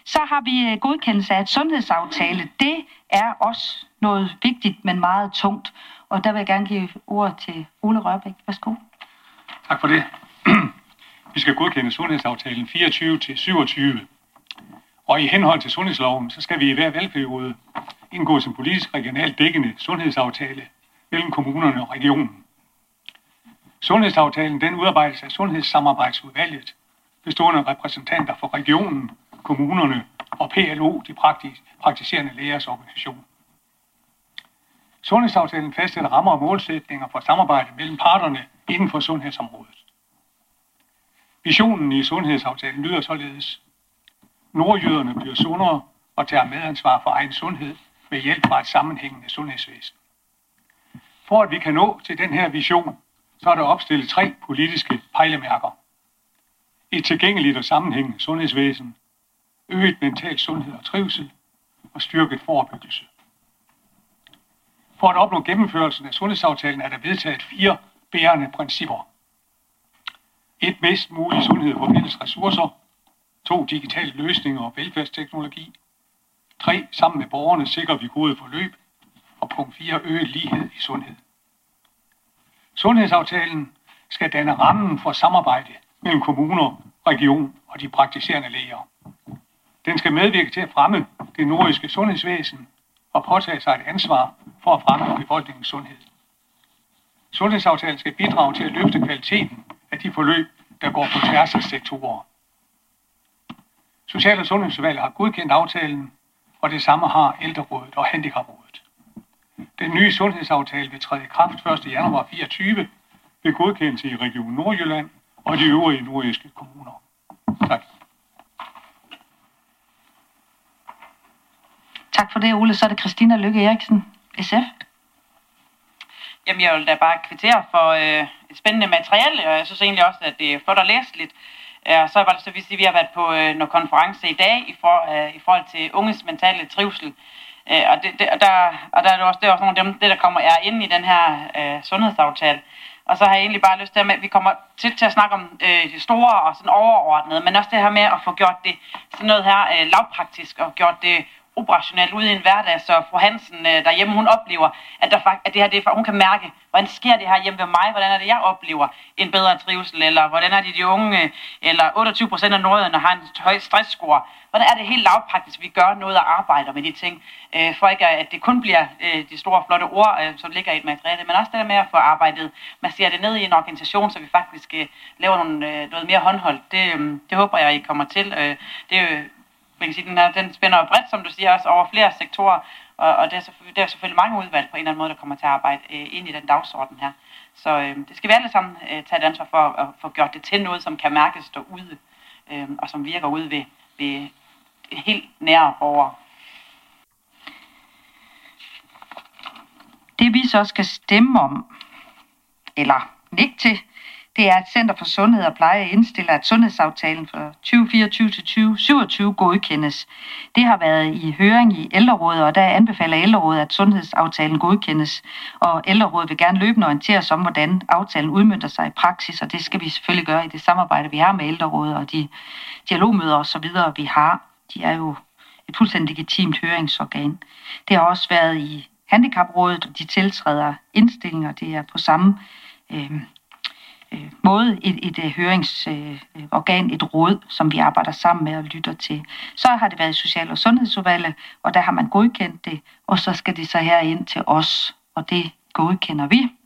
Så har vi godkendelse af et sundhedsaftale. Det er også noget vigtigt, men meget tungt. Og der vil jeg gerne give ordet til Ole Rørbæk. Værsgo. Tak for det. Vi skal godkende sundhedsaftalen 24-27. Og i henhold til sundhedsloven, så skal vi i hver valgperiode indgå en politisk regionalt dækkende sundhedsaftale mellem kommunerne og regionen. Sundhedsaftalen den udarbejdes af Sundhedssamarbejdsudvalget, bestående af repræsentanter for regionen, kommunerne og PLO, de praktiserende lægers organisation. Sundhedsaftalen fastsætter rammer og målsætninger for samarbejde mellem parterne inden for sundhedsområdet. Visionen i sundhedsaftalen lyder således: nordjyderne bliver sundere og tager medansvar for egen sundhed med hjælp fra et sammenhængende sundhedsvæsen. For at vi kan nå til den her vision, så er der opstillet 3 politiske pejlemærker. Et tilgængeligt og sammenhængende sundhedsvæsen, øget mental sundhed og trivsel og styrket forebyggelse. For at opnå gennemførelsen af sundhedsaftalen er der vedtaget 4 bærende principper. 1. Mest mulig sundhed for fælles ressourcer. 2. Digitale løsninger og velfærdsteknologi. 3. Sammen med borgerne sikrer vi gode forløb. Og punkt 4. Øget lighed i sundhed. Sundhedsaftalen skal danne rammen for samarbejde mellem kommuner, region og de praktiserende læger. Den skal medvirke til at fremme det nordiske sundhedsvæsen og påtage sig et ansvar for at fremme befolkningens sundhed. Sundhedsaftalen skal bidrage til at løfte kvaliteten af de forløb, der går på tværs af sektorer. Social- og Sundhedsudvalget har godkendt aftalen, og det samme har Ældrerådet og Handicaprådet. Den nye sundhedsaftale vil træde i kraft 1. januar 2024 ved godkendelse i Region Nordjylland og de øvrige nordjyske kommuner. Tak. Tak for det, Ole. Så er det Christina Lykke Eriksen, SF. Jamen, jeg vil da bare kvittere for et spændende materiale, og jeg synes egentlig også, at det er flot at læse lidt. Så var det så vi har været på noget konference i dag i forhold til unges mentale trivsel. Og der er det også nogle af dem, der kommer ind i den her sundhedsaftale. Og så har jeg egentlig bare lyst til, at vi kommer til at snakke om det store og sådan overordnede, men også det her med at få gjort det sådan noget her lavpraktisk og gjort det operationelt ude i en hverdag, så fru Hansen derhjemme, hun oplever, at det her, hun kan mærke, hvordan sker det her hjemme ved mig, hvordan er det, jeg oplever en bedre trivsel, eller hvordan er det de unge, eller 28% af nordjyderne har en høj stressscore. Hvordan er det helt lavpraktisk, vi gør noget og arbejder med de ting, for ikke at det kun bliver de store, flotte ord, som ligger i et materiale, men også det med at få arbejdet, man ser det ned i en organisation, så vi faktisk laver noget mere håndholdt. Det håber jeg, I kommer til. Den spænder bredt, som du siger, også over flere sektorer, og der er selvfølgelig mange udvalg på en eller anden måde, der kommer til at arbejde ind i den dagsorden her. Så det skal vi alle sammen tage et ansvar for at få gjort det til noget, som kan mærkes derude, og som virker ude ved helt nære borgere. Det vi så skal stemme om, eller nikke til, det er, at Center for Sundhed og Pleje indstiller, at sundhedsaftalen for 2024-2027 godkendes. Det har været i høring i Ældrerådet, og der anbefaler Ældrerådet, at sundhedsaftalen godkendes. Og Ældrerådet vil gerne løbende orientere os om, hvordan aftalen udmønter sig i praksis, og det skal vi selvfølgelig gøre i det samarbejde, vi har med Ældrerådet og de dialogmøder osv., vi har. De er jo et fuldstændig legitimt høringsorgan. det har også været i Handicaprådet, og de tiltræder indstillinger. Det er på samme måde et høringsorgan, et råd, som vi arbejder sammen med og lytter til. Så har det været i Social- og Sundhedsudvalget, og der har man godkendt det, og så skal det så herind til os, og det godkender vi.